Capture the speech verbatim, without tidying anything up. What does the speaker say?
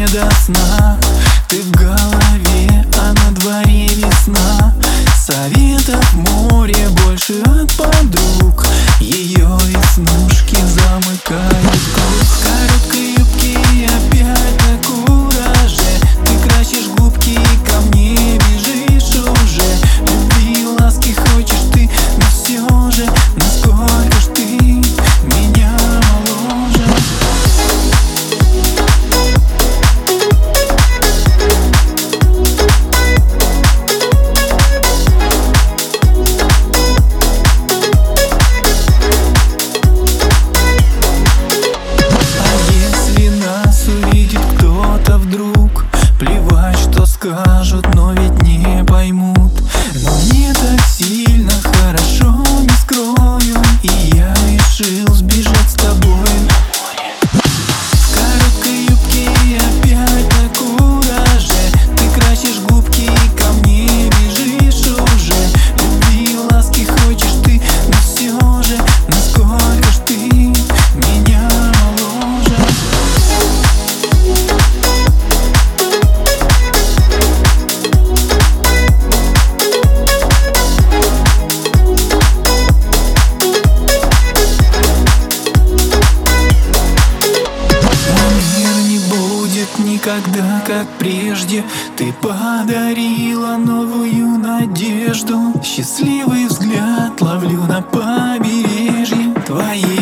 до сна. Ты в голове, а на дворе весна. Советов море, больше от подруг. Ее веснушки замыкают круг. В короткой юбке и опять на кураже. Ты красишь губки и ко мне бежишь уже. Любви и ласки хочешь ты, но все же насколько ж ты меня моложе. Вдруг плевать, что скажут, но ведь не поймут. Но мне так сильно хорошо, не скрою, и я решил сбежать с тобой. В короткой юбке и опять на кураже. Ты красишь губки и ко мне бежишь уже. Любви и ласки хочешь ты, но все же насколько ж ты меня моложе. Никогда, как прежде, ты подарила новую надежду. Счастливый взгляд ловлю на побережье твоей